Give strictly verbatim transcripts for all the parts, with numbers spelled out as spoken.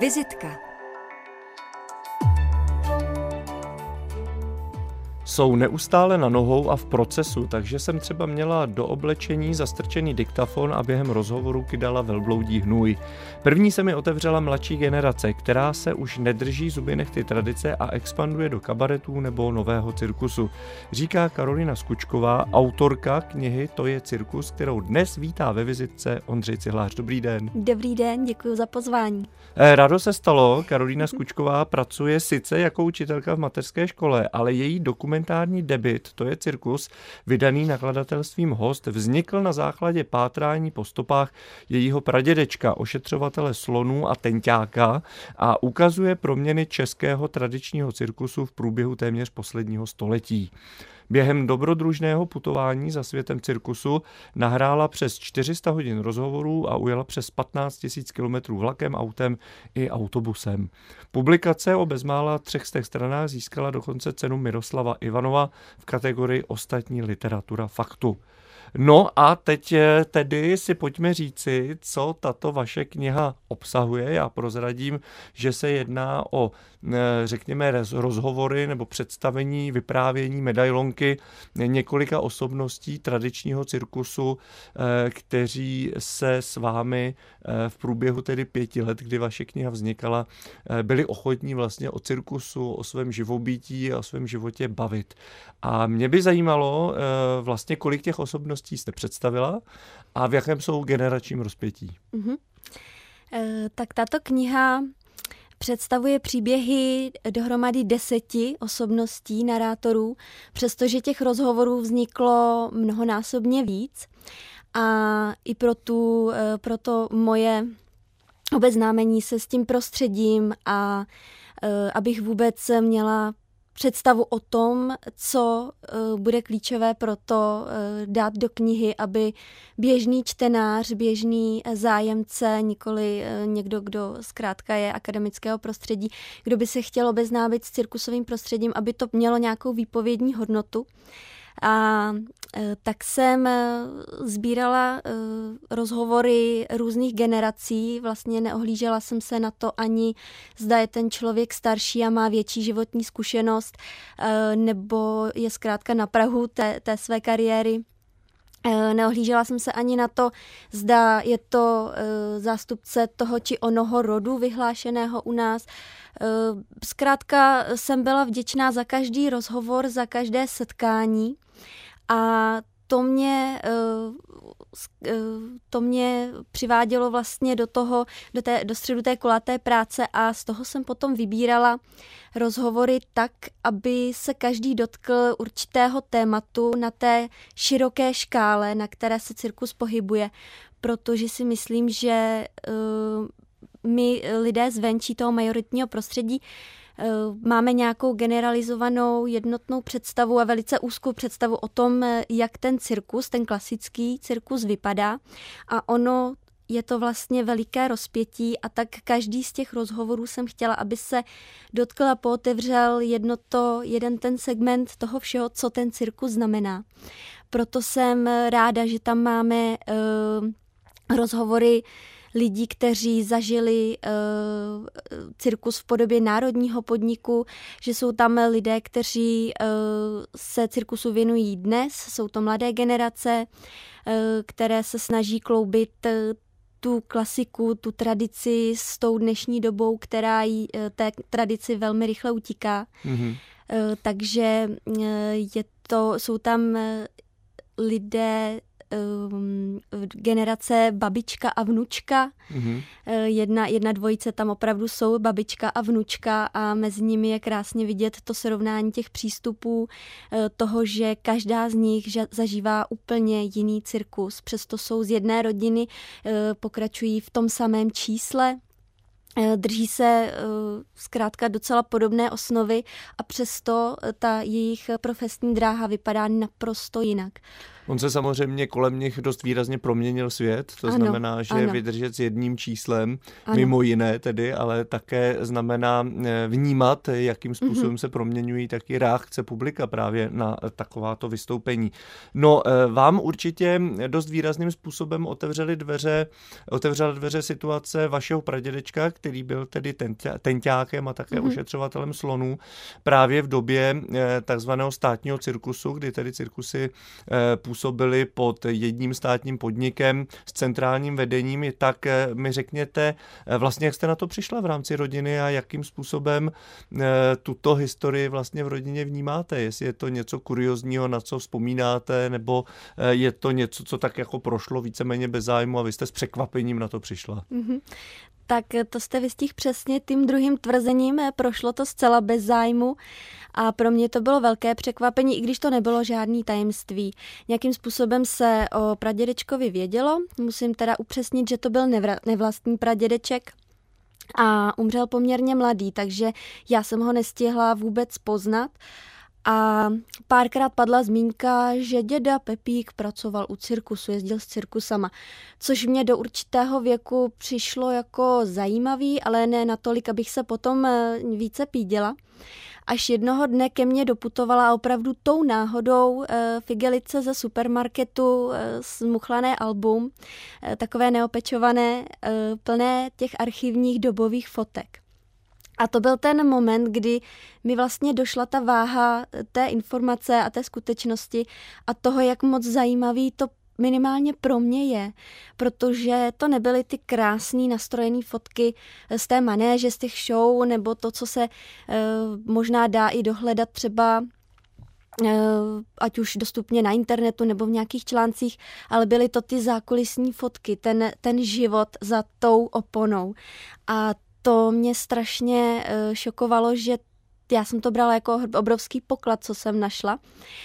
Vizitka. Jsou neustále na nohou a v procesu, takže jsem třeba měla do oblečení zastrčený diktafon a během rozhovoru kydala velbloudí hnůj. První se mi otevřela mladší generace, která se už nedrží zuby nehty tradice a expanduje do kabaretů nebo nového cirkusu. Říká Karolina Skučková, autorka knihy To je cirkus, kterou dnes vítá ve vizitce Ondřej Cihlář. Dobrý den. Dobrý den, děkuji za pozvání. Rádo se stalo, Karolina Skučková pracuje sice jako učitelka v mateřské škole, ale její dokumentární debut To je cirkus, vydaný nakladatelstvím Host, vznikl na základě pátrání po stopách jejího pradědečka, ošetřovatele slonů a tenťáka, a ukazuje proměny českého tradičního cirkusu v průběhu téměř posledního století. Během dobrodružného putování za světem cirkusu nahrála přes čtyři sta hodin rozhovorů a ujela přes patnáct tisíc kilometrů vlakem, autem i autobusem. Publikace o bezmála třech stech stranách získala dokonce cenu Miroslava Ivanova v kategorii Ostatní literatura faktu. No a teď tedy si pojďme říci, co tato vaše kniha obsahuje. Já prozradím, že se jedná o, řekněme, rozhovory nebo představení, vyprávění, medailonky několika osobností tradičního cirkusu, kteří se s vámi v průběhu tedy pěti let, kdy vaše kniha vznikala, byli ochotní vlastně o cirkusu, o svém živobytí a o svém životě bavit. A mě by zajímalo vlastně, kolik těch osobností jste představila a v jakém jsou generačním rozpětí. Mm-hmm. E, tak tato kniha představuje příběhy dohromady deseti osobností, narátorů, přestože těch rozhovorů vzniklo mnohonásobně víc. A i pro, tu, pro to moje obeznámení se s tím prostředím a abych vůbec měla představu o tom, co uh, bude klíčové pro to uh, dát do knihy, aby běžný čtenář, běžný zájemce, nikoli uh, někdo, kdo zkrátka je akademického prostředí, kdo by se chtěl obeznámit s cirkusovým prostředím, aby to mělo nějakou výpovědní hodnotu. A tak jsem sbírala rozhovory různých generací, vlastně neohlížela jsem se na to ani, zda je ten člověk starší a má větší životní zkušenost, nebo je zkrátka na prahu té, té své kariéry. Neohlížela jsem se ani na to, zda je to zástupce toho či onoho rodu vyhlášeného u nás. Zkrátka jsem byla vděčná za každý rozhovor, za každé setkání a to mě, to mě přivádělo vlastně do toho, do, té, do středu té kulaté práce a z toho jsem potom vybírala rozhovory tak, aby se každý dotkl určitého tématu na té široké škále, na které se cirkus pohybuje, protože si myslím, že my lidé zvenčí toho majoritního prostředí máme nějakou generalizovanou jednotnou představu a velice úzkou představu o tom, jak ten cirkus, ten klasický cirkus vypadá, a ono je to vlastně veliké rozpětí, a tak každý z těch rozhovorů jsem chtěla, aby se dotkl a pootevřel jedno to, jeden ten segment toho všeho, co ten cirkus znamená. Proto jsem ráda, že tam máme uh, rozhovory lidí, kteří zažili uh, cirkus v podobě národního podniku, že jsou tam lidé, kteří uh, se cirkusu věnují dnes, jsou to mladé generace, uh, které se snaží kloubit uh, tu klasiku, tu tradici s tou dnešní dobou, která jí, uh, té tradici velmi rychle utíká. Mm-hmm. Uh, takže uh, je to, jsou tam uh, lidé generace babička a vnučka. Mm-hmm. Jedna, jedna dvojice tam opravdu jsou, babička a vnučka, a mezi nimi je krásně vidět to srovnání těch přístupů, toho, že každá z nich zažívá úplně jiný cirkus. Přesto jsou z jedné rodiny, pokračují v tom samém čísle, drží se zkrátka docela podobné osnovy a přesto ta jejich profesní dráha vypadá naprosto jinak. On se samozřejmě kolem nich dost výrazně proměnil svět, to ano, znamená, že ano. vydržet s jedním číslem, ano. mimo jiné tedy, ale také znamená vnímat, jakým způsobem mm-hmm. se proměňují taky reakce publika právě na takováto vystoupení. No, vám určitě dost výrazným způsobem otevřeli dveře, otevřela dveře situace vašeho pradědečka, který byl tedy tenťákem a také mm-hmm. ošetřovatelem slonů právě v době takzvaného státního cirkusu, kdy tedy cirkusy působily pod jedním státním podnikem s centrálním vedením. Tak mi řekněte vlastně, jak jste na to přišla v rámci rodiny a jakým způsobem tuto historii vlastně v rodině vnímáte. Jestli je to něco kuriozního, na co vzpomínáte, nebo je to něco, co tak jako prošlo víceméně bez zájmu a vy jste s překvapením na to přišla. Mm-hmm. Tak to jste vystihl přesně tím druhým tvrzením, prošlo to zcela bez zájmu a pro mě to bylo velké překvapení, i když to nebylo žádný tajemství. Nějakým způsobem se o pradědečkovi vědělo, musím teda upřesnit, že to byl nevra- nevlastní pradědeček a umřel poměrně mladý, takže já jsem ho nestihla vůbec poznat. A párkrát padla zmínka, že děda Pepík pracoval u cirkusu, jezdil s cirkusama, což mě do určitého věku přišlo jako zajímavý, ale ne natolik, abych se potom více píděla. Až jednoho dne ke mně doputovala opravdu tou náhodou e, figelice ze supermarketu, e, smuchlané album, e, takové neopečované, e, plné těch archivních dobových fotek. A to byl ten moment, kdy mi vlastně došla ta váha té informace a té skutečnosti a toho, jak moc zajímavý to minimálně pro mě je, protože to nebyly ty krásný nastrojené fotky z té manéže, z těch show, nebo to, co se e, možná dá i dohledat třeba e, ať už dostupně na internetu nebo v nějakých článcích, ale byly to ty zákulisní fotky, ten, ten život za tou oponou. A to mě strašně e, šokovalo, že já jsem to brala jako obrovský poklad, co jsem našla.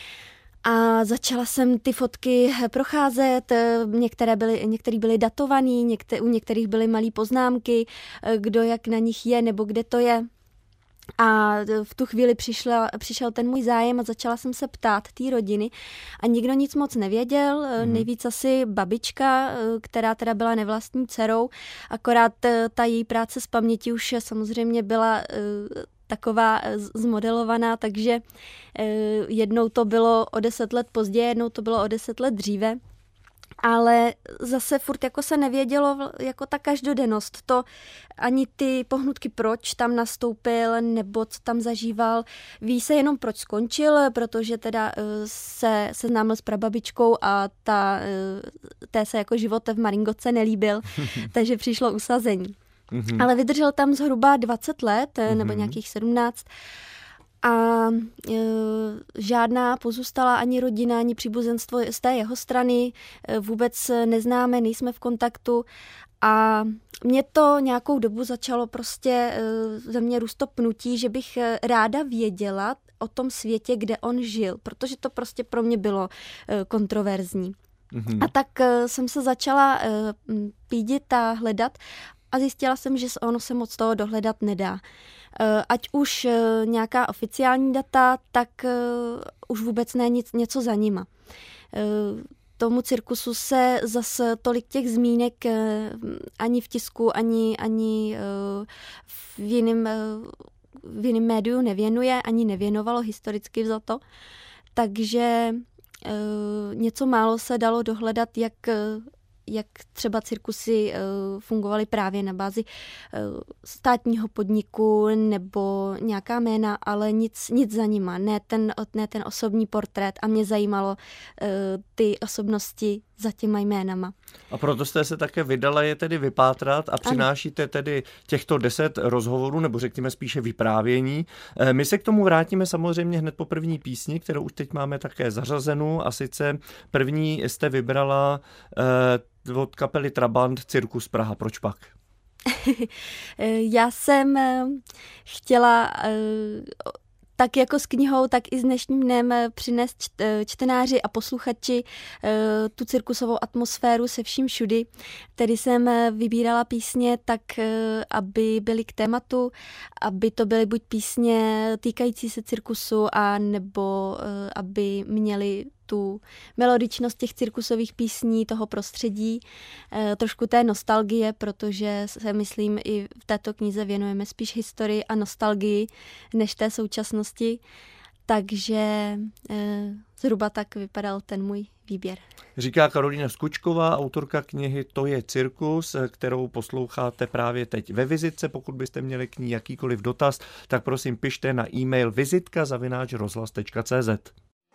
A začala jsem ty fotky procházet, některé byly, některé byly datované, některé, u některých byly malé poznámky, kdo jak na nich je nebo kde to je. A v tu chvíli přišla, přišel ten můj zájem a začala jsem se ptát té rodiny a nikdo nic moc nevěděl, mm. nejvíc asi babička, která teda byla nevlastní dcerou, akorát ta její práce z paměti už samozřejmě byla taková zmodelovaná, takže jednou to bylo o deset let později, jednou to bylo o deset let dříve. Ale zase furt jako se nevědělo jako ta každodennost, to ani ty pohnutky, proč tam nastoupil nebo co tam zažíval. Ví se jenom, proč skončil, protože teda se seznámil s prababičkou a ta, té se jako život v Maringoce nelíbil, takže přišlo usazení. Mm-hmm. Ale vydržel tam zhruba dvacet let, mm-hmm. nebo nějakých sedmnáct. A e, žádná pozůstalá ani rodina, ani příbuzenstvo z té jeho strany e, vůbec neznáme, nejsme v kontaktu a mě to nějakou dobu začalo prostě e, ze mě růst to pnutí, že bych ráda věděla o tom světě, kde on žil, protože to prostě pro mě bylo e, kontroverzní. Mm-hmm. A tak e, jsem se začala e, pídit a hledat a zjistila jsem, že ono se moc toho dohledat nedá. Ať už nějaká oficiální data, tak už vůbec ne nic, něco za nima. Tomu cirkusu se zase tolik těch zmínek ani v tisku, ani, ani v jiném v jiném médiu nevěnuje, ani nevěnovalo historicky vzato. Takže něco málo se dalo dohledat, jak jak třeba cirkusy uh, fungovaly právě na bázi uh, státního podniku nebo nějaká jména, ale nic, nic za nima, ne ten, ne ten osobní portrét a mě zajímalo uh, ty osobnosti za těma jménama. A proto jste se také vydala je tedy vypátrat a přinášíte tedy těchto deset rozhovorů, nebo řekněme spíše vyprávění. My se k tomu vrátíme samozřejmě hned po první písni, kterou už teď máme také zařazenou, a sice první jste vybrala eh, od kapely Trabant Cirkus Praha. Proč pak? Já jsem chtěla tak jako s knihou, tak i s dnešním dnem přinést čtenáři a posluchači tu cirkusovou atmosféru se vším všudy. Tedy jsem vybírala písně tak, aby byly k tématu, aby to byly buď písně týkající se cirkusu, a nebo aby měly tu melodičnost těch cirkusových písní, toho prostředí, trošku té nostalgie, protože se myslím i v této knize věnujeme spíš historii a nostalgii než té současnosti. Takže zhruba tak vypadal ten můj výběr. Říká Karolína Skučková, autorka knihy To je cirkus, kterou posloucháte právě teď ve Vizitce. Pokud byste měli k ní jakýkoliv dotaz, tak prosím pište na e-mail vizitka zavináč rozhlas tečka cé zet.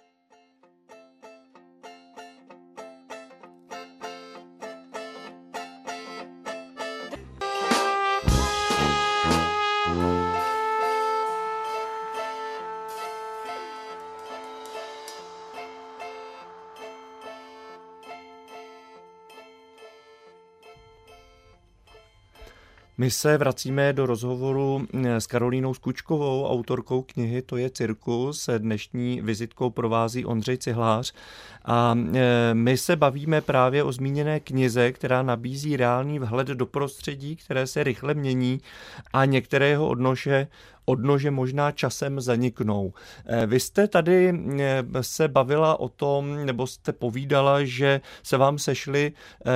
My se vracíme do rozhovoru s Karolínou Skučkovou, autorkou knihy To je cirkus. Dnešní vizitkou provází Ondřej Cihlář. A my se bavíme právě o zmíněné knize, která nabízí reálný vhled do prostředí, které se rychle mění a některé jeho odnože odnože možná časem zaniknou. Vy jste tady se bavila o tom, nebo jste povídala, že se vám sešly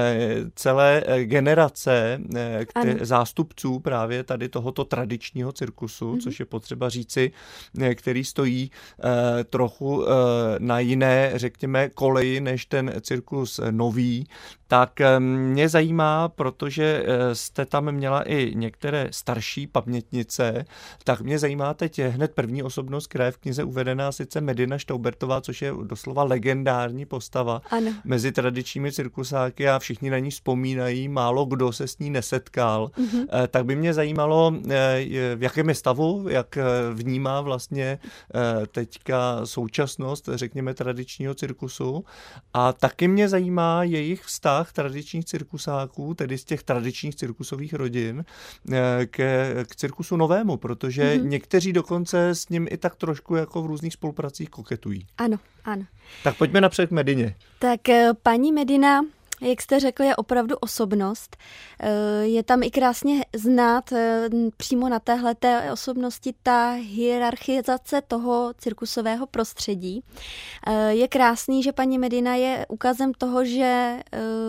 celé generace zástupců právě tady tohoto tradičního cirkusu, mm-hmm. což je potřeba říci, který stojí trochu na jiné, řekněme, koleji než ten cirkus nový. Tak mě zajímá, protože jste tam měla i některé starší pamětnice, tak mě zajímá teď hned první osobnost, která je v knize uvedená, sice Medina Štaubertová, což je doslova legendární postava ano. mezi tradičními cirkusáky a všichni na ní vzpomínají, málo kdo se s ní nesetkal. Mm-hmm. Tak by mě zajímalo, v jakém je stavu, jak vnímá vlastně teďka současnost, řekněme, tradičního cirkusu. A taky mě zajímá jejich vztah tradičních cirkusáků, tedy z těch tradičních cirkusových rodin, k, k cirkusu novému, protože mm-hmm. někteří dokonce s ním i tak trošku jako v různých spolupracích koketují. Ano, ano. Tak pojďme napřed k Medině. Tak paní Medina, jak jste řekl, je opravdu osobnost. Je tam i krásně znát přímo na téhleté osobnosti ta hierarchizace toho cirkusového prostředí. Je krásný, že paní Medina je ukazem toho, že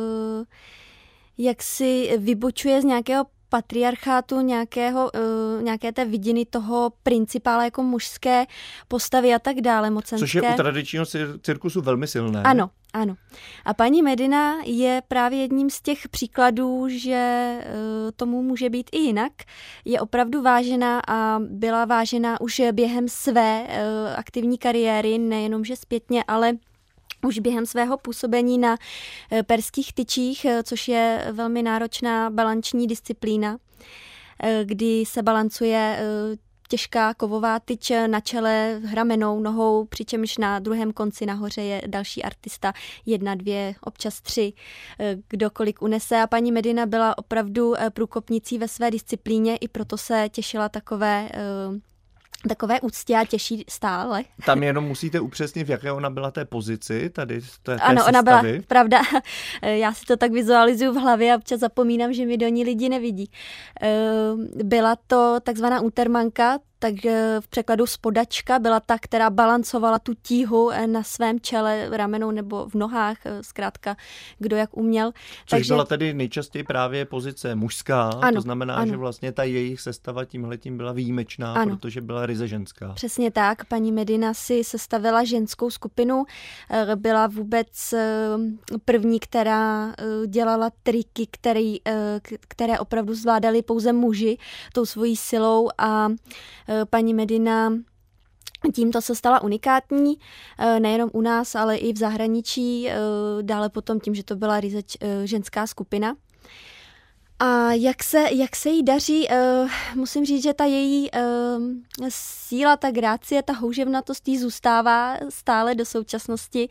jak si vybočuje z nějakého patriarchátu, nějakého, uh, nějaké té vidiny toho principála jako mužské postavy a tak dále, mocenské. Což je u tradičního cirkusu velmi silné. Ano, ano. A paní Medina je právě jedním z těch příkladů, že uh, tomu může být i jinak. Je opravdu vážená a byla vážená už během své uh, aktivní kariéry, nejenom že zpětně, ale už během svého působení na perských tyčích, což je velmi náročná balanční disciplína, kdy se balancuje těžká kovová tyč na čele ramenou, nohou, přičemž na druhém konci nahoře je další artista, jedna, dvě, občas tři, kdokoliv unese. A paní Medina byla opravdu průkopnicí ve své disciplíně, i proto se těšila takové takové úctě a těší stále. Tam jenom musíte upřesnit, v jaké ona byla té pozici, tady té, té ano, sestavy. Ona byla, pravda, já si to tak vizualizuju v hlavě a občas zapomínám, že mi do ní lidi nevidí. Byla to takzvaná untermanka, tak v překladu spodačka, byla ta, která balancovala tu tíhu na svém čele, ramenou nebo v nohách, zkrátka kdo jak uměl. Což Takže byla tedy nejčastěji právě pozice mužská, ano, to znamená, ano. že vlastně ta jejich sestava tímhletím byla výjimečná, ano. protože byla ryze ženská. Přesně tak, paní Medina si sestavila ženskou skupinu, byla vůbec první, která dělala triky, který, které opravdu zvládali pouze muži tou svojí silou a paní Medina tímto se stala unikátní, nejenom u nás, ale i v zahraničí, dále potom tím, že to byla ryze ženská skupina. A jak se, jak se jí daří, musím říct, že ta její síla, ta grácie, ta houževnatost jí zůstává stále do současnosti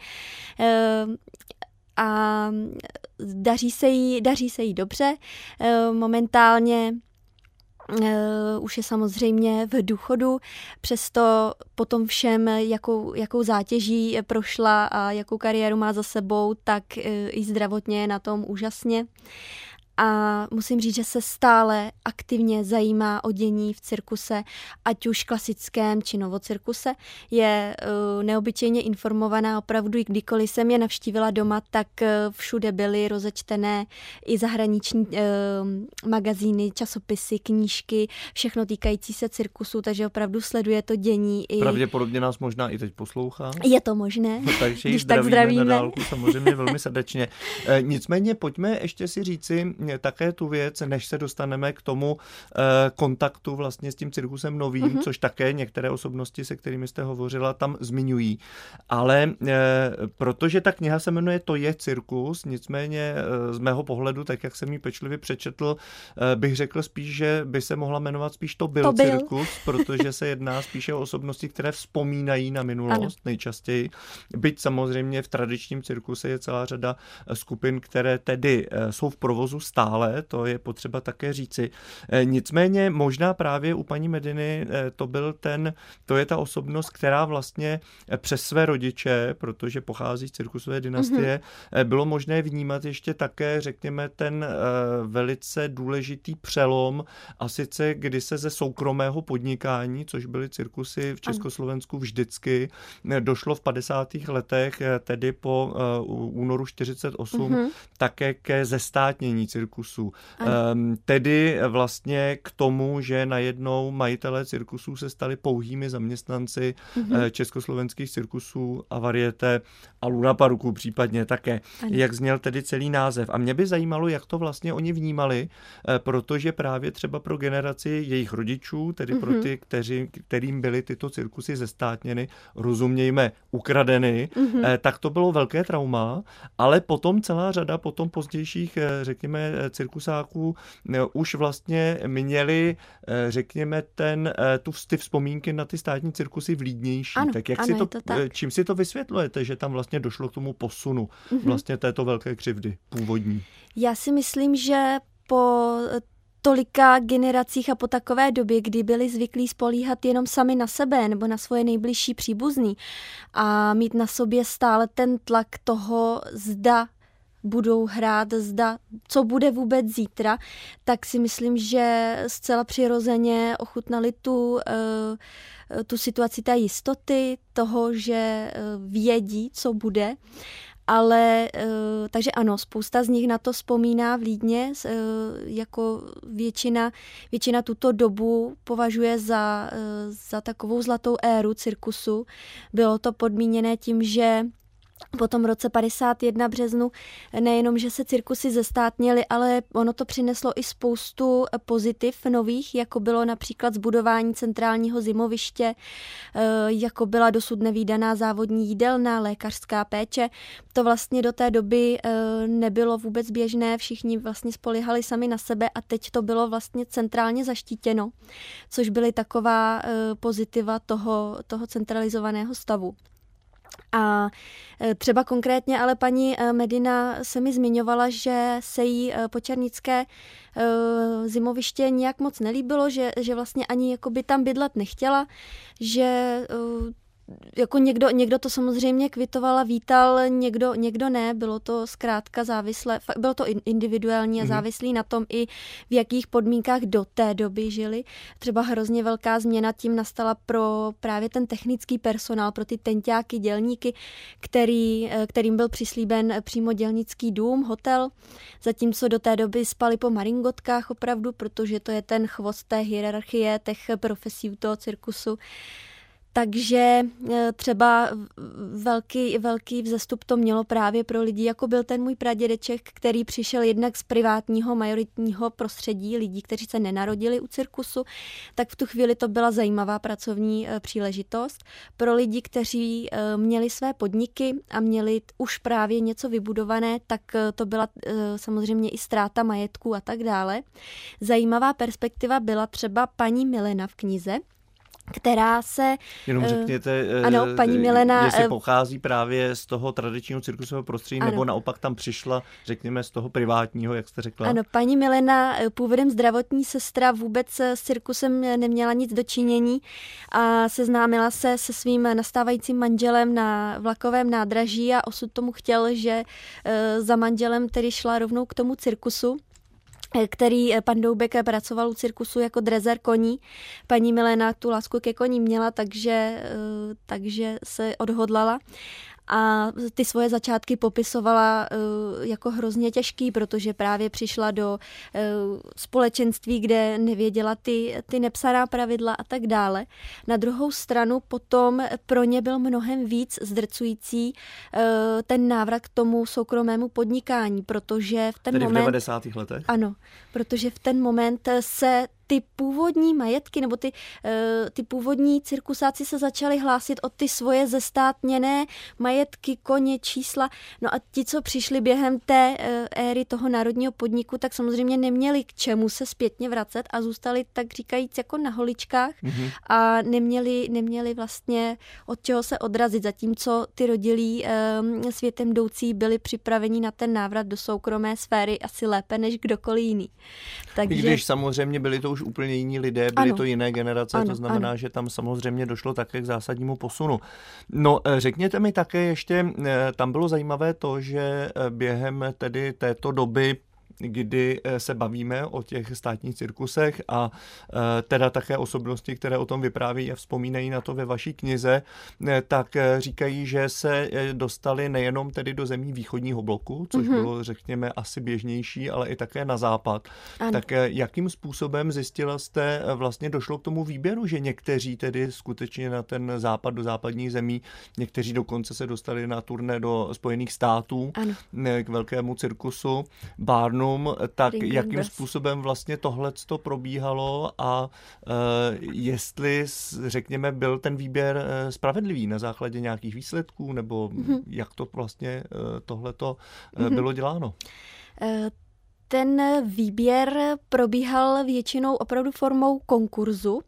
a daří se jí, daří se jí dobře. Momentálně Uh, už je samozřejmě v důchodu, přesto potom všem, jakou, jakou zátěží prošla a jakou kariéru má za sebou, tak uh, i zdravotně je na tom úžasně. a musím říct, že se stále aktivně zajímá o dění v cirkuse, ať už klasickém či novocirkuse. Je uh, neobyčejně informovaná, opravdu i kdykoliv jsem je navštívila doma, tak uh, všude byly rozečtené i zahraniční uh, magazíny, časopisy, knížky, všechno týkající se cirkusu, takže opravdu sleduje to dění. I... Pravděpodobně nás možná i teď poslouchá. Je to možné, takže když zdravíme tak zdravíme. Na dálku, samozřejmě velmi srdečně. E, nicméně pojďme ještě si říci také tu věc, než se dostaneme k tomu e, kontaktu vlastně s tím cirkusem novým, mm-hmm. což také některé osobnosti, se kterými jste hovořila, tam zmiňují. Ale e, protože ta kniha se jmenuje To je cirkus, nicméně e, z mého pohledu, tak jak jsem ji pečlivě přečetl, e, bych řekl spíš, že by se mohla jmenovat spíš To byl, to byl. cirkus, protože se jedná spíše o osobnosti, které vzpomínají na minulost ano. nejčastěji. Byť samozřejmě v tradičním cirkuse je celá řada skupin, které tedy jsou v provozu stále, to je potřeba také říci. Nicméně možná právě u paní Mediny to byl ten, to je ta osobnost, která vlastně přes své rodiče, protože pochází z cirkusové dynastie, mm-hmm. bylo možné vnímat ještě také, řekněme, ten velice důležitý přelom, a sice kdy se ze soukromého podnikání, což byly cirkusy v Československu vždycky, došlo v padesátých letech, tedy po uh, únoru čtyřicet osm, mm-hmm. také ke zestátnění cirkusů. Um, tedy vlastně k tomu, že najednou majitelé cirkusů se stali pouhými zaměstnanci mm-hmm. uh, československých cirkusů a varieté a Luna Parku případně také. Ano. Jak zněl tedy celý název. A mě by zajímalo, jak to vlastně oni vnímali, uh, protože právě třeba pro generaci jejich rodičů, tedy mm-hmm. pro ty, kteří, kterým byly tyto cirkusy zestátněny, rozumějme, ukradeny, mm-hmm. tak to bylo velké trauma, ale potom celá řada potom pozdějších, řekněme, cirkusáků už vlastně měli, řekněme, ten, tu, ty vzpomínky na ty státní cirkusy vlídnější. Ano, tak jak ano, si to, to tak. čím si to vysvětlujete, že tam vlastně došlo k tomu posunu mm-hmm. vlastně této velké křivdy původní? Já si myslím, že po tolika generacích a po takové době, kdy byli zvyklí spolíhat jenom sami na sebe nebo na svoje nejbližší příbuzný a mít na sobě stále ten tlak toho, zda budou hrát, zda, co bude vůbec zítra, tak si myslím, že zcela přirozeně ochutnali tu, tu situaci té jistoty, toho, že vědí, co bude. Ale, takže ano, spousta z nich na to vzpomíná vlídně, jako většina, většina tuto dobu považuje za, za takovou zlatou éru cirkusu. Bylo to podmíněné tím, že po tom roce padesát jedna březnu nejenom, že se cirkusy zestátněly, ale ono to přineslo i spoustu pozitiv nových, jako bylo například zbudování centrálního zimoviště, jako byla dosud nevídaná závodní jídelna, lékařská péče. To vlastně do té doby nebylo vůbec běžné, všichni vlastně spolíhali sami na sebe a teď to bylo vlastně centrálně zaštítěno, což byly taková pozitiva toho, toho centralizovaného stavu. A třeba konkrétně ale paní Medina se mi zmiňovala, že se jí počernické zimoviště nějak moc nelíbilo, že, že vlastně ani jakoby tam bydlet nechtěla, že jako někdo, někdo to samozřejmě kvitoval a vítal, někdo, někdo ne, bylo to zkrátka závislé, bylo to individuální a závislý mm-hmm. na tom i v jakých podmínkách do té doby žili. Třeba hrozně velká změna tím nastala pro právě ten technický personál, pro ty tenťáky, dělníky, který, kterým byl přislíben přímo dělnický dům, hotel, zatímco do té doby spali po maringotkách opravdu, protože to je ten chvost té hierarchie, těch profesí toho cirkusu. Takže třeba velký, velký vzestup to mělo právě pro lidi, jako byl ten můj pradědeček, který přišel jednak z privátního majoritního prostředí, lidí, kteří se nenarodili u cirkusu, tak v tu chvíli to byla zajímavá pracovní příležitost. Pro lidi, kteří měli své podniky a měli už právě něco vybudované, tak to byla samozřejmě i ztráta majetku a tak dále. Zajímavá perspektiva byla třeba paní Milena v knize, která se... Jenom řekněte, uh, ano, paní Milena, jestli pochází právě z toho tradičního cirkusového prostředí, ano. nebo naopak tam přišla, řekněme, z toho privátního, jak jste řekla. Ano, paní Milena, původem zdravotní sestra, vůbec s cirkusem neměla nic dočinění a seznámila se se svým nastávajícím manželem na vlakovém nádraží a osud tomu chtěl, že za manželem tedy šla rovnou k tomu cirkusu. který pan Doubek pracoval u cirkusu jako drezer koní. Paní Milena tu lásku ke koní měla, takže, takže se odhodlala. A ty svoje začátky popisovala uh, jako hrozně těžký, protože právě přišla do uh, společenství, kde nevěděla ty, ty nepsaná pravidla a tak dále. Na druhou stranu potom pro ně byl mnohem víc zdrcující uh, ten návrat k tomu soukromému podnikání, protože v ten Tedy moment... v devadesátých letech? Ano, protože v ten moment se ty původní majetky nebo ty, ty původní cirkusáci se začali hlásit o ty svoje zestátněné majetky, koně, čísla. No a ti, co přišli během té éry toho národního podniku, tak samozřejmě neměli k čemu se zpětně vracet a zůstali tak říkajíc jako na holičkách mm-hmm. a neměli, neměli vlastně od čeho se odrazit, zatímco ty rodilí světem jdoucí byli připraveni na ten návrat do soukromé sféry asi lépe než kdokoliv jiný. Takže... I když samozřejmě byli to už úplně jiní lidé, byly ano. to jiné generace, ano, to znamená, ano. že tam samozřejmě došlo také k zásadnímu posunu. No, řekněte mi také ještě, tam bylo zajímavé to, že během tedy této doby, kdy se bavíme o těch státních cirkusech a teda také osobnosti, které o tom vypráví a vzpomínají na to ve vaší knize, tak říkají, že se dostali nejenom tedy do zemí východního bloku, což mm-hmm. bylo, řekněme, asi běžnější, ale i také na západ. Ano. Tak jakým způsobem zjistila jste, vlastně došlo k tomu výběru, že někteří tedy skutečně na ten západ, do západních zemí, někteří dokonce se dostali na turné do Spojených států, ano. k velkému cirkusu Barnum, tak Ring jakým Ring způsobem vlastně tohleto probíhalo a uh, jestli, řekněme, byl ten výběr uh, spravedlivý na základě nějakých výsledků, nebo mm-hmm. jak to vlastně uh, tohleto uh, mm-hmm. bylo děláno? Uh, Ten výběr probíhal většinou opravdu formou konkurzu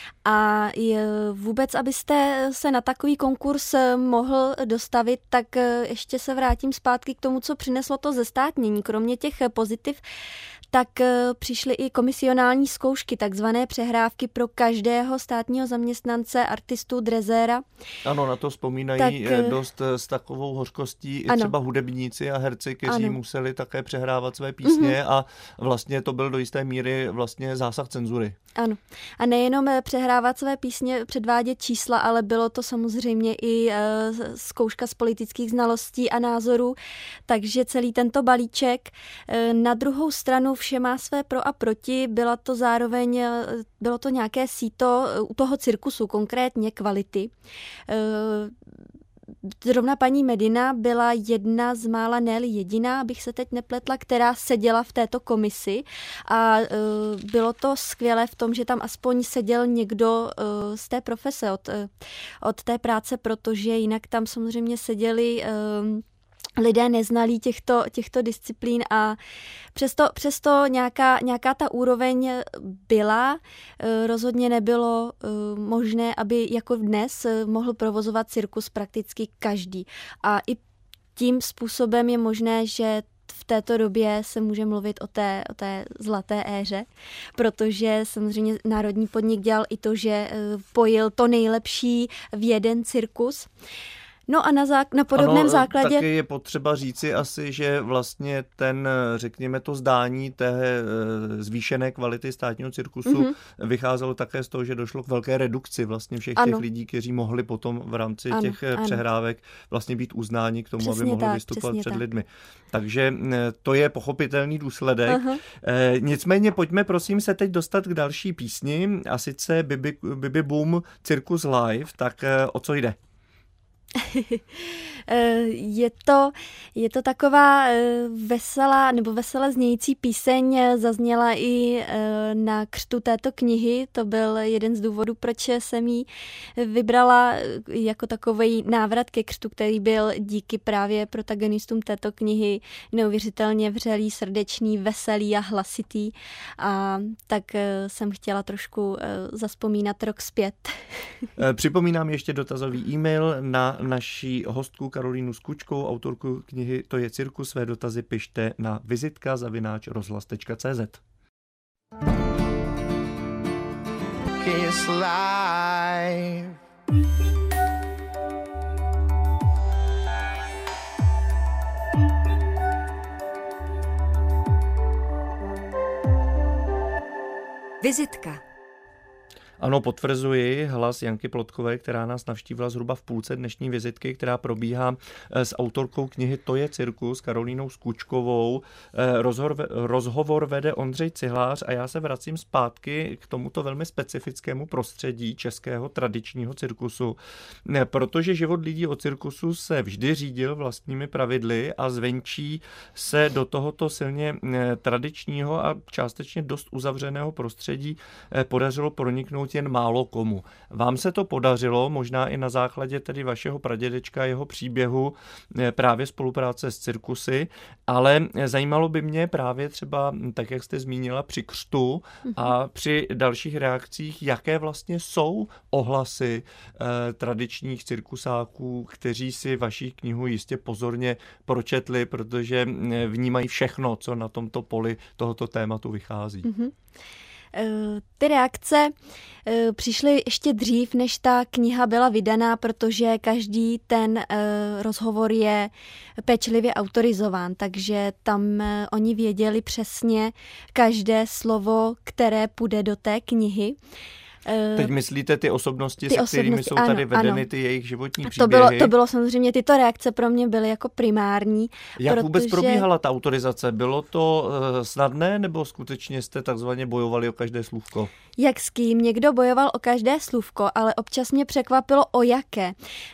a vůbec, abyste se na takový konkurs mohl dostavit, tak ještě se vrátím zpátky k tomu, co přineslo to zestátnění. Kromě těch pozitiv, tak přišly i komisionální zkoušky, takzvané přehrávky pro každého státního zaměstnance, artistu, drezéra. Ano, na to vzpomínají tak, dost s takovou hořkostí i ano. třeba hudebníci a herci, kteří ano. museli také přehrávat své písně mm-hmm. a vlastně to byl do jisté míry vlastně zásah cenzury. Ano. A nejenom přehrávat své písně, předvádět čísla, ale bylo to samozřejmě i zkouška z politických znalostí a názorů, takže celý tento balíček. Na druhou stranu vše má své pro a proti, byla to zároveň, bylo to nějaké síto u toho cirkusu, konkrétně kvality. Zrovna paní Medina byla jedna z mála, ne jediná, abych se teď nepletla, která seděla v této komisi a uh, bylo to skvělé v tom, že tam aspoň seděl někdo uh, z té profese, od, uh, od té práce, protože jinak tam samozřejmě seděli uh, lidé neznalí těchto, těchto disciplín a přesto, přesto nějaká, nějaká ta úroveň byla. Rozhodně nebylo možné, aby jako dnes mohl provozovat cirkus prakticky každý. A i tím způsobem je možné, že v této době se může mluvit o té, o té zlaté éře, protože samozřejmě Národní podnik dělal i to, že pojil to nejlepší v jeden cirkus. No a na, zák- na podobném ano, základě... Taky je potřeba říci asi, že vlastně ten, řekněme, to zdání té zvýšené kvality státního cirkusu mm-hmm. vycházelo také z toho, že došlo k velké redukci vlastně všech ano. těch lidí, kteří mohli potom v rámci ano, těch ano. přehrávek vlastně být uznáni k tomu, přesně aby mohli tak, vystupovat před tak. lidmi. Takže to je pochopitelný důsledek. Aha. E, nicméně pojďme prosím se teď dostat k další písni, a sice Bibi, Bibi Boom Circus Live. Tak o co jde? Je to, je to taková veselá nebo veselé znějící píseň, zazněla i na křtu této knihy, to byl jeden z důvodů, proč jsem ji vybrala jako takový návrat ke křtu, který byl díky právě protagonistům této knihy neuvěřitelně vřelý, srdečný, veselý a hlasitý, a tak jsem chtěla trošku zazpomínat rok zpět. Připomínám ještě dotazový e-mail na naší hostku Karolínu Skučkou, autorku knihy To je cirkus. Své dotazy pište na vizitka zavináč rozhlas tečka cé zet. Kiss live. Vizitka. Ano, potvrzuji hlas Janky Plotkové, která nás navštívila zhruba v půlce dnešní vizitky, která probíhá s autorkou knihy To je cirkus, Karolínou Skučkovou. Rozhovor, rozhovor vede Ondřej Cihlář a já se vracím zpátky k tomuto velmi specifickému prostředí českého tradičního cirkusu, protože život lidí o cirkusu se vždy řídil vlastními pravidly a zvenčí se do tohoto silně tradičního a částečně dost uzavřeného prostředí podařilo proniknout jen málo komu. Vám se to podařilo, možná i na základě tedy vašeho pradědečka, jeho příběhu, právě spolupráce s cirkusy, ale zajímalo by mě právě třeba, tak jak jste zmínila, při křtu a při dalších reakcích, jaké vlastně jsou ohlasy eh, tradičních cirkusáků, kteří si vaši knihu jistě pozorně pročetli, protože vnímají všechno, co na tomto poli tohoto tématu vychází. Mm-hmm. Ty reakce přišly ještě dřív, než ta kniha byla vydaná, protože každý ten rozhovor je pečlivě autorizován, takže tam oni věděli přesně každé slovo, které půjde do té knihy. Teď myslíte ty osobnosti, ty se kterými osobnosti, jsou ano, tady vedeny ano. ty jejich životní to příběhy? Bylo, to bylo samozřejmě, tyto reakce pro mě byly jako primární. Jak protože... vůbec probíhala ta autorizace? Bylo to uh, snadné, nebo skutečně jste takzvaně bojovali o každé slůvko? Jak s kým? Někdo bojoval o každé slůvko, ale občas mě překvapilo, o jaké.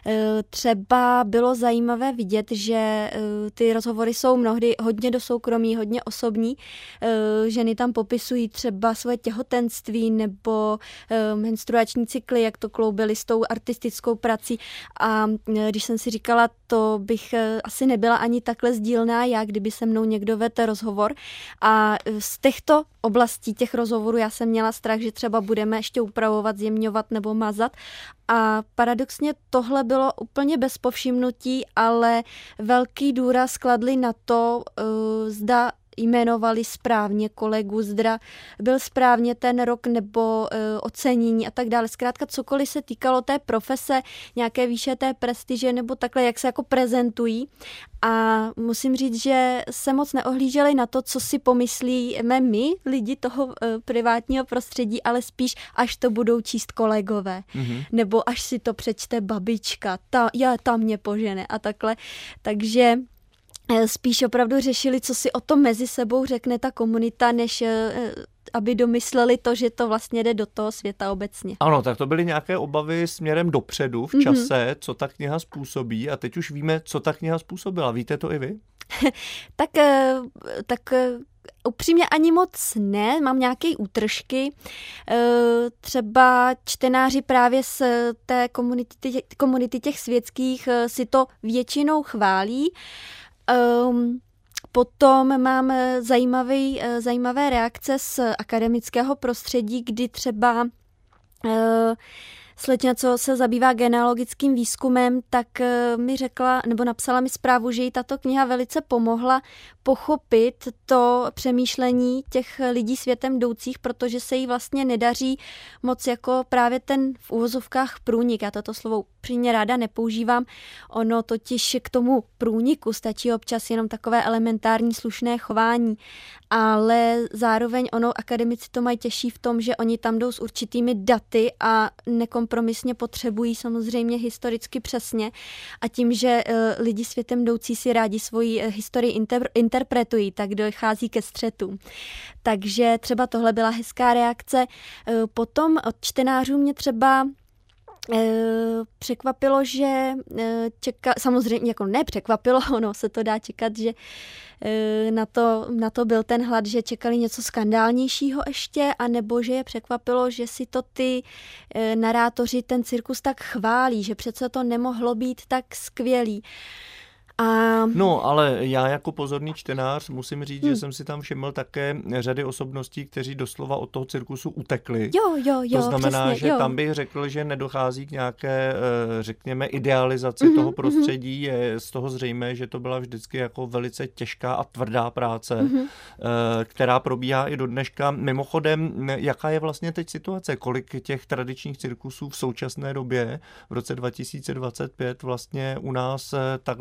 Třeba bylo zajímavé vidět, že ty rozhovory jsou mnohdy hodně do soukromí, hodně osobní. Ženy tam popisují třeba svoje těhotenství nebo menstruační cykly, jak to kloubily s tou artistickou prací. A když jsem si říkala, to bych asi nebyla ani takhle sdílná já, kdyby se mnou někdo vedl rozhovor. A z těchto oblastí těch rozhovorů já jsem měla strach, že třeba budeme ještě upravovat, zjemňovat nebo mazat. A paradoxně tohle bylo úplně bez povšimnutí, ale velký důraz kladli na to, zda jmenovali správně kolegu, zda byl správně ten rok nebo e, ocenění a tak dále. Zkrátka cokoliv se týkalo té profese, nějaké výše té prestiže nebo takhle, jak se jako prezentují. A musím říct, že se moc neohlíželi na to, co si pomyslíme my, lidi toho e, privátního prostředí, ale spíš, až to budou číst kolegové. Mm-hmm. Nebo až si to přečte babička, ta, já, ta mě požene a takhle. Takže spíš opravdu řešili, co si o tom mezi sebou řekne ta komunita, než aby domysleli to, že to vlastně jde do toho světa obecně. Ano, tak to byly nějaké obavy směrem dopředu v čase, mm-hmm. co ta kniha způsobí, a teď už víme, co ta kniha způsobila. Víte to i vy? tak, tak upřímně ani moc ne, mám nějaké útržky. Třeba čtenáři právě z té komunity, komunity těch světských si to většinou chválí. Um, potom mám zajímavý, zajímavé reakce z akademického prostředí, kdy třeba uh, slečna, co se zabývá genealogickým výzkumem, tak mi řekla, nebo napsala mi zprávu, že jí tato kniha velice pomohla pochopit to přemýšlení těch lidí světem jdoucích, protože se jí vlastně nedaří moc jako právě ten v úvozovkách průnik. Já toto slovo upřímně ráda nepoužívám. Ono totiž k tomu průniku stačí občas jenom takové elementární slušné chování, ale zároveň ono akademici to mají těžší v tom, že oni tam jdou s určitými daty a nekompromisně potřebují samozřejmě historicky přesně, a tím, že uh, lidi světem jdoucí si rádi svoji uh, historii inter- interpretují, tak dochází ke střetům. Takže třeba tohle byla hezká reakce. Uh, potom od čtenářů mě třeba překvapilo, že čeká, samozřejmě jako nepřekvapilo, ono se to dá čekat, že na to, na to byl ten hlad, že čekali něco skandálnějšího ještě, anebo že je překvapilo, že si to ty narátoři ten cirkus tak chválí, že přece to nemohlo být tak skvělý. A... No, ale já jako pozorný čtenář musím říct, hmm. že jsem si tam všiml také řady osobností, kteří doslova od toho cirkusu utekli. Jo, jo, jo, to znamená, přesně, že jo. tam bych řekl, že nedochází k nějaké, řekněme, idealizaci mm-hmm, toho prostředí. Mm-hmm. Je z toho zřejmé, že to byla vždycky jako velice těžká a tvrdá práce, mm-hmm. která probíhá i do dneška. Mimochodem, jaká je vlastně teď situace? Kolik těch tradičních cirkusů v současné době v roce dva tisíce dvacet pět vlastně u nás takhle projíždí?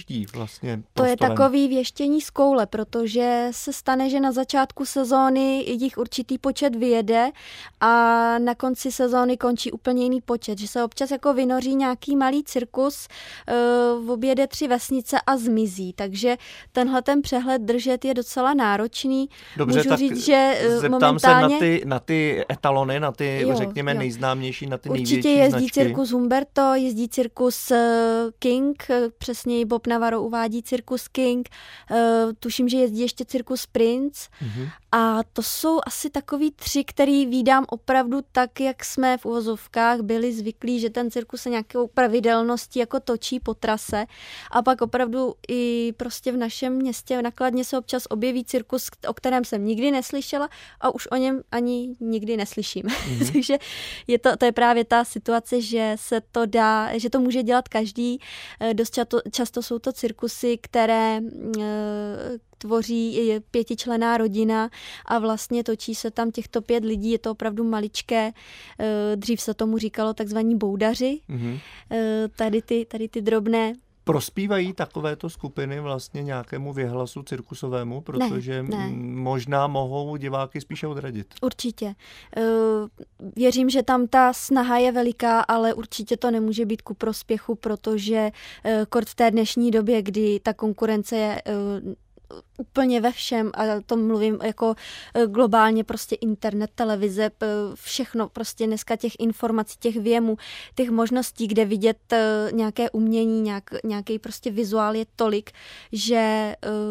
příští vlastně To prostorem? je takový věštění z koule, protože se stane, že na začátku sezóny jich určitý počet vyjede a na konci sezóny končí úplně jiný počet, že se občas jako vynoří nějaký malý cirkus, uh, objede tři vesnice a zmizí, takže tenhle ten přehled držet je docela náročný. Dobře, Můžu tak říct, že zeptám momentálně... se na ty, na ty etalony, na ty, jo, řekněme, jo. nejznámější, na ty Určitě největší jezdí značky. cirkus Humberto, jezdí cirkus King, přesněji Bob Navarro uvádí cirkus King, tuším, že jezdí ještě cirkus Prince Mhm. a to jsou asi takový tři, který vídám opravdu tak, jak jsme v uvozovkách byli zvyklí, že ten cirkus se nějakou pravidelností jako točí po trase a pak opravdu i prostě v našem městě na Kladně se občas objeví cirkus, o kterém jsem nikdy neslyšela a už o něm ani nikdy neslyším. Mhm. Takže je to, to je právě ta situace, že se to dá, že to může dělat každý. Dost často, často jsou to cirkusy, které e, tvoří pětičlenná rodina a vlastně točí se tam těchto pět lidí, je to opravdu maličké. E, dřív se tomu říkalo takzvaní boudaři. Mhm. E, tady, ty, tady ty drobné. Prospívají takovéto skupiny vlastně nějakému věhlasu cirkusovému, protože ne, ne. možná mohou diváky spíše odradit. Určitě. Věřím, že tam ta snaha je veliká, ale určitě to nemůže být ku prospěchu, protože kort v té dnešní době, kdy ta konkurence je úplně ve všem, a to mluvím jako globálně, prostě internet, televize, všechno, prostě dneska těch informací, těch věmů, těch možností, kde vidět nějaké umění, nějak, nějaký prostě vizuál je tolik, že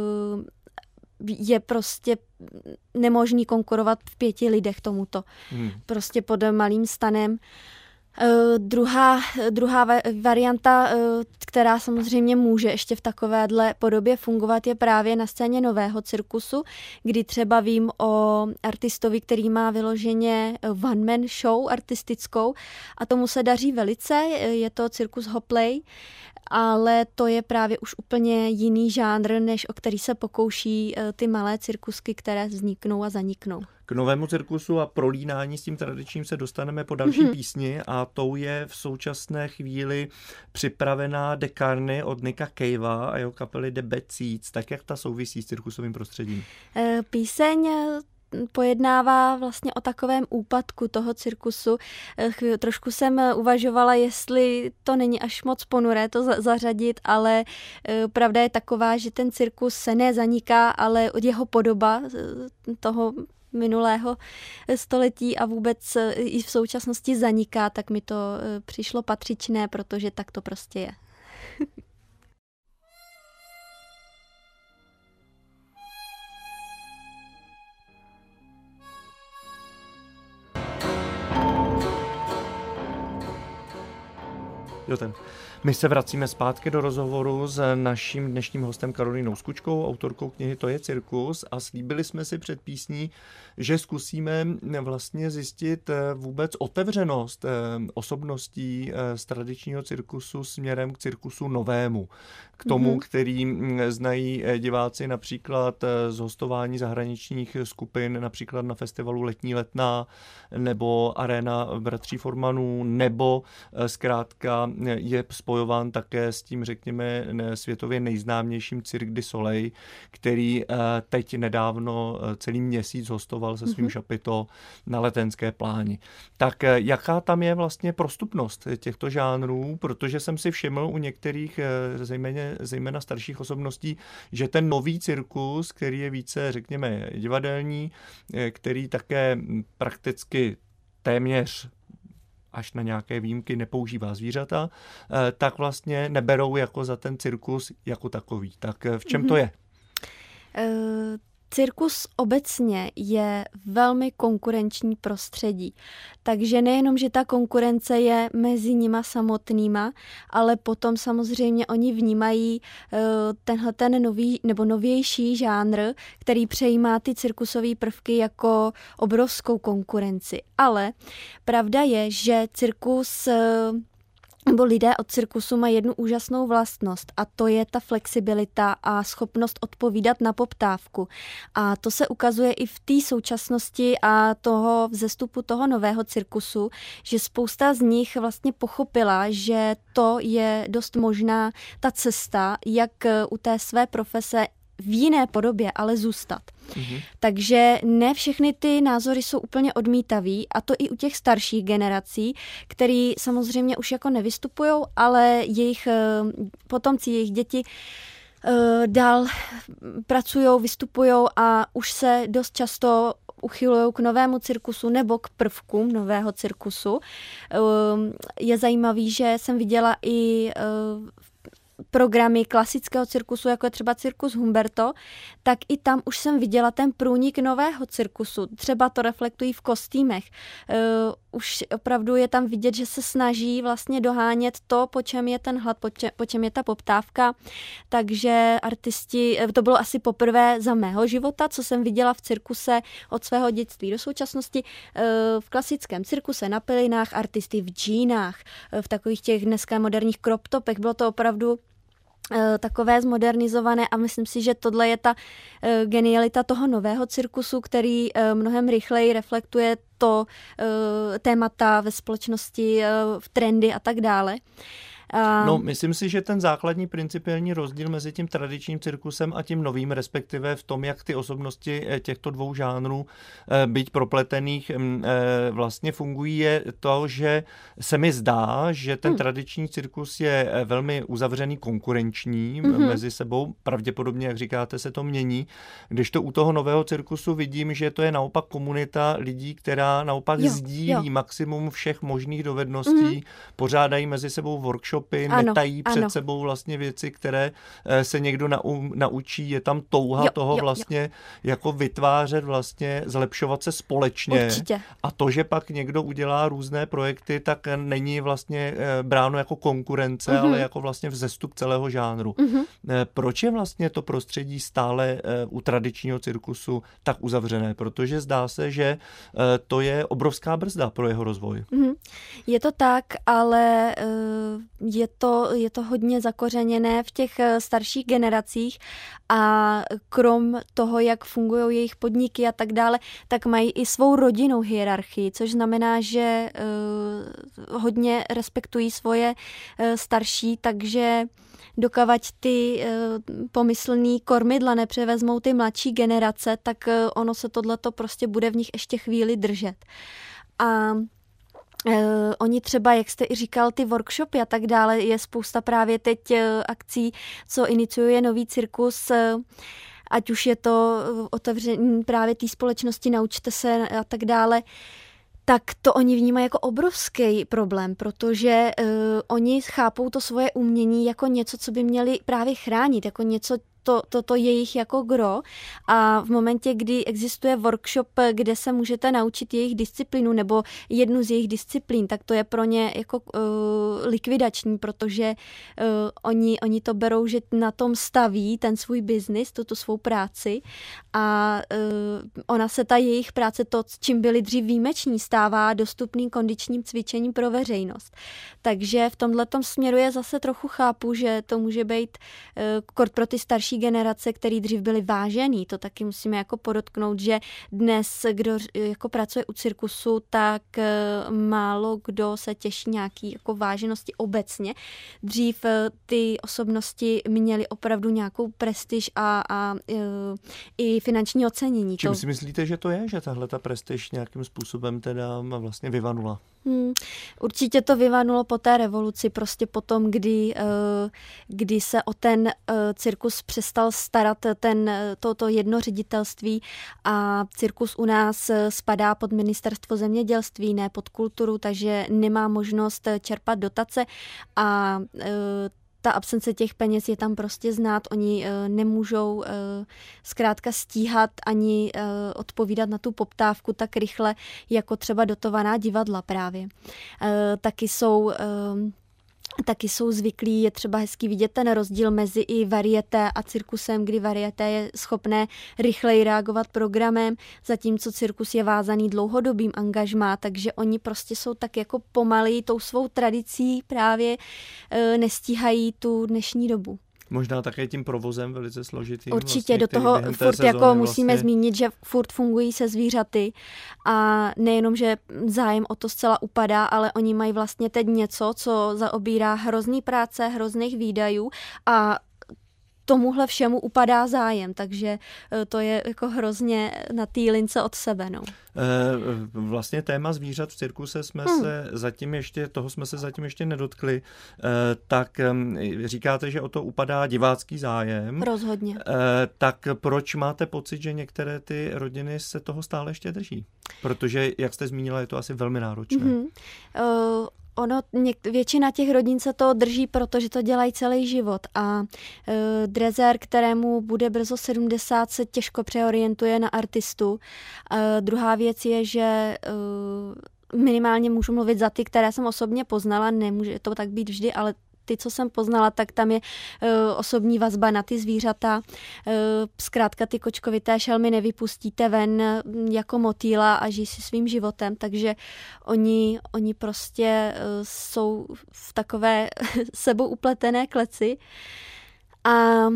je prostě nemožný konkurovat v pěti lidech tomuto. Hmm. Prostě pod malým stanem. Uh, druhá, druhá varianta, uh, která samozřejmě může ještě v takovéhle podobě fungovat, je právě na scéně nového cirkusu, kdy třeba vím o artistovi, který má vyloženě one-man show artistickou a tomu se daří velice, je to cirkus Hopley, ale to je právě už úplně jiný žánr, než o který se pokouší uh, ty malé cirkusky, které vzniknou a zaniknou. K novému cirkusu a prolínání s tím tradičním se dostaneme po další mm-hmm. písni a tou je v současné chvíli připravená De Carney od Nicka Cavea a jeho kapely The Bad Seeds. Tak jak ta souvisí s cirkusovým prostředím? Píseň pojednává vlastně o takovém úpadku toho cirkusu. Trošku jsem uvažovala, jestli to není až moc ponuré to zařadit, ale pravda je taková, že ten cirkus se nezaniká, ale jeho podoba toho minulého století a vůbec i v současnosti zaniká, tak mi to přišlo patřičné, protože tak to prostě je. Jo, ten. My se vracíme zpátky do rozhovoru s naším dnešním hostem Karolínou Skučkou, autorkou knihy To je cirkus, a slíbili jsme si před písní, že zkusíme vlastně zjistit vůbec otevřenost osobností z tradičního cirkusu směrem k cirkusu novému. K tomu, mm-hmm. který znají diváci například z hostování zahraničních skupin, například na festivalu Letní letná nebo Arena bratří Formanů, nebo zkrátka je spojován také s tím, řekněme, světově nejznámějším Cirque du Soleil, který teď nedávno celý měsíc hostoval se svým mm-hmm. Chapiteau na Letenské pláni. Tak jaká tam je vlastně prostupnost těchto žánrů, protože jsem si všiml u některých, zejména, zejména starších osobností, že ten nový cirkus, který je více, řekněme, divadelní, který také prakticky téměř až na nějaké výjimky nepoužívá zvířata, tak vlastně neberou jako za ten cirkus jako takový. Tak v čem mm-hmm. to je? Uh... Cirkus obecně je velmi konkurenční prostředí, takže nejenom, že ta konkurence je mezi nima samotnýma, ale potom samozřejmě oni vnímají uh, tenhle ten nový nebo novější žánr, který přejímá ty cirkusové prvky jako obrovskou konkurenci. Ale pravda je, že cirkus uh, nebo lidé od cirkusu mají jednu úžasnou vlastnost a to je ta flexibilita a schopnost odpovídat na poptávku. A to se ukazuje i v té současnosti a toho vzestupu toho nového cirkusu, že spousta z nich vlastně pochopila, že to je dost možná ta cesta, jak u té své profese v jiné podobě, ale zůstat. Mm-hmm. Takže ne všechny ty názory jsou úplně odmítavý a to i u těch starších generací, který samozřejmě už jako nevystupujou, ale jejich potomci, jejich děti dál pracují, vystupují a už se dost často uchylují k novému cirkusu nebo k prvkům nového cirkusu. Je zajímavý, že jsem viděla i programy klasického cirkusu, jako je třeba cirkus Humberto, tak i tam už jsem viděla ten průnik nového cirkusu. Třeba to reflektují v kostýmech. Uh, už opravdu je tam vidět, že se snaží vlastně dohánět to, po čem je ten hlad, po čem, po čem je ta poptávka. Takže artisti, to bylo asi poprvé za mého života, co jsem viděla v cirkuse od svého dětství do současnosti. Uh, v klasickém cirkuse na pilinách artisty v džínách, uh, v takových těch dneska moderních crop topech. Bylo to opravdu takové zmodernizované a myslím si, že tohle je ta uh, genialita toho nového cirkusu, který uh, mnohem rychleji reflektuje to uh, témata ve společnosti, uh, v trendy a tak dále. No, myslím si, že ten základní principiální rozdíl mezi tím tradičním cirkusem a tím novým, respektive v tom, jak ty osobnosti těchto dvou žánrů, byť propletených, vlastně fungují, je to, že se mi zdá, že ten hmm. tradiční cirkus je velmi uzavřený, konkurenční mm-hmm. mezi sebou. Pravděpodobně, jak říkáte, se to mění. Když to u toho nového cirkusu vidím, že to je naopak komunita lidí, která naopak jo, sdílí jo. maximum všech možných dovedností, mm-hmm. pořádají mezi sebou workshop, ano, netají před ano. sebou vlastně věci, které se někdo nau, naučí. Je tam touha jo, toho jo, vlastně jo. jako vytvářet vlastně, zlepšovat se společně. Určitě. A to, že pak někdo udělá různé projekty, tak není vlastně bráno jako konkurence, mm-hmm. ale jako vlastně vzestup celého žánru. Mm-hmm. Proč je vlastně to prostředí stále u tradičního cirkusu tak uzavřené? Protože zdá se, že to je obrovská brzda pro jeho rozvoj. Mm-hmm. Je to tak, ale je to, je to hodně zakořeněné v těch starších generacích a krom toho, jak fungují jejich podniky a tak dále, tak mají i svou rodinnou hierarchii, což znamená, že uh, hodně respektují svoje uh, starší, takže dokavať ty uh, pomyslný kormidla nepřevezmou ty mladší generace, tak uh, ono se tohleto prostě bude v nich ještě chvíli držet. A Uh, oni třeba, jak jste i říkal, ty workshopy a tak dále, je spousta právě teď uh, akcí, co iniciuje nový cirkus, uh, ať už je to uh, otevření právě té společnosti, naučte se a tak dále, tak to oni vnímají jako obrovský problém, protože uh, oni chápou to svoje umění jako něco, co by měli právě chránit, jako něco, To, to, to jejich jako gro a v momentě, kdy existuje workshop, kde se můžete naučit jejich disciplínu nebo jednu z jejich disciplín, tak to je pro ně jako uh, likvidační, protože uh, oni, oni to berou, že na tom staví ten svůj biznis, tuto svou práci a uh, ona se ta jejich práce, to, čím byli dřív výjimeční, stává dostupným kondičním cvičením pro veřejnost. Takže v tomhletom směru je zase trochu chápu, že to může být uh, kort pro ty starší generace, který dřív byli vážený. To taky musíme jako podotknout, že dnes, kdo jako pracuje u cirkusu, tak málo kdo se těší nějaký jako váženosti obecně. Dřív ty osobnosti měly opravdu nějakou prestiž a, a i finanční ocenění. Čím to... si myslíte, že to je, že tahle ta prestiž nějakým způsobem teda vlastně vyvanula? Hmm, určitě to vyvanulo po té revoluci, prostě potom, kdy, kdy se o ten cirkus přestal starat ten, toto jedno ředitelství a cirkus u nás spadá pod ministerstvo zemědělství, ne pod kulturu, takže nemá možnost čerpat dotace a ta absence těch peněz je tam prostě znát, oni uh, nemůžou uh, zkrátka stíhat ani uh, odpovídat na tu poptávku tak rychle, jako třeba dotovaná divadla právě. Uh, taky jsou... Uh, taky jsou zvyklí, je třeba hezký vidět ten rozdíl mezi i varieté a cirkusem, kdy varieté je schopné rychleji reagovat programem, zatímco cirkus je vázaný dlouhodobým angažmá, takže oni prostě jsou tak jako pomalí tou svou tradicí právě e, nestíhají tu dnešní dobu. Možná také tím provozem velice složitým. Určitě, vlastně, do toho furt jako musíme vlastně... zmínit, že furt fungují se zvířaty a nejenom, že zájem o to zcela upadá, ale oni mají vlastně teď něco, co zaobírá hrozný práce, hrozných výdajů a tomuhle všemu upadá zájem, takže to je jako hrozně na té lince od sebe. No. Vlastně téma zvířat v cirkuse jsme hmm. se zatím ještě, toho jsme se zatím ještě nedotkli, tak říkáte, že o to upadá divácký zájem. Rozhodně. Tak proč máte pocit, že některé ty rodiny se toho stále ještě drží? Protože, jak jste zmínila, je to asi velmi náročné. Mm-hmm. Uh... Ono, něk, většina těch rodin se to drží, protože to dělají celý život a e, drezér, kterému bude brzo sedmdesát, se těžko přeorientuje na artistu. E, druhá věc je, že e, minimálně můžu mluvit za ty, které jsem osobně poznala, nemůže to tak být vždy, ale ty, co jsem poznala, tak tam je uh, osobní vazba na ty zvířata. Uh, zkrátka ty kočkovité šelmy nevypustíte ven jako motýla a žijí si svým životem, takže oni, oni prostě uh, jsou v takové sebou upletené kleci. A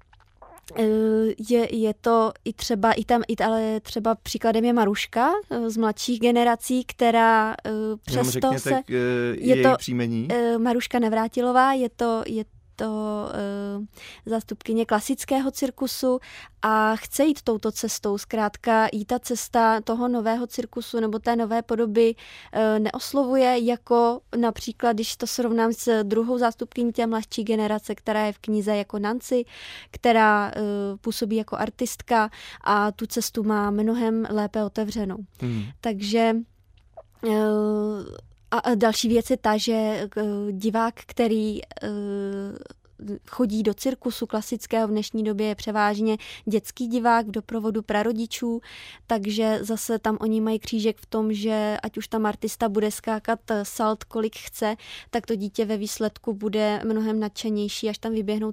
Je, je to i třeba, i tam, i, ale třeba příkladem je Maruška z mladších generací, která přesto se... Je její to příjmení. Maruška Navrátilová, je to, je to uh, zástupkyně klasického cirkusu a chce jít touto cestou. Zkrátka jí ta cesta toho nového cirkusu nebo té nové podoby uh, neoslovuje, jako například, když to srovnám s druhou zástupkyní té mladší generace, která je v knize jako Nancy, která uh, působí jako artistka a tu cestu má mnohem lépe otevřenou. Hmm. Takže uh, a další věc je ta, že divák, který chodí do cirkusu klasického v dnešní době, je převážně dětský divák v doprovodu prarodičů, takže zase tam oni mají křížek v tom, že ať už tam artista bude skákat salt, kolik chce, tak to dítě ve výsledku bude mnohem nadšenější, až tam vyběhnou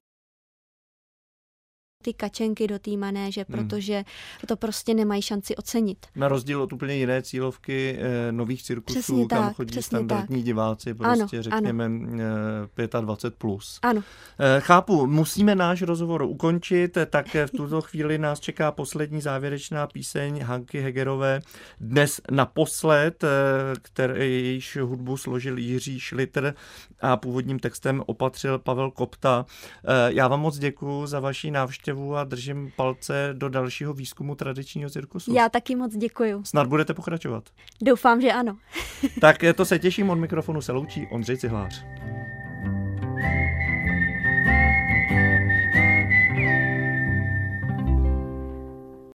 ty kačenky do té manéže, protože to prostě nemají šanci ocenit. Na rozdíl od úplně jiné cílovky eh, nových cirkusů, přesně kam tak, chodí standardní tak. diváci, prostě ano, řekněme ano. dvacet pět plus. Ano. Eh, chápu, musíme náš rozhovor ukončit, tak v tuto chvíli nás čeká poslední závěrečná píseň Hanky Hegerové. Dnes naposled, eh, který jejíž hudbu složil Jiří Šlitr a původním textem opatřil Pavel Kopta. Eh, já vám moc děkuju za vaši návštěvu a držím palce do dalšího výzkumu tradičního cirkusu. Já taky moc děkuju. Snad budete pokračovat. Doufám, že ano. Tak to se těším, od mikrofonu se loučí Ondřej Cihlář.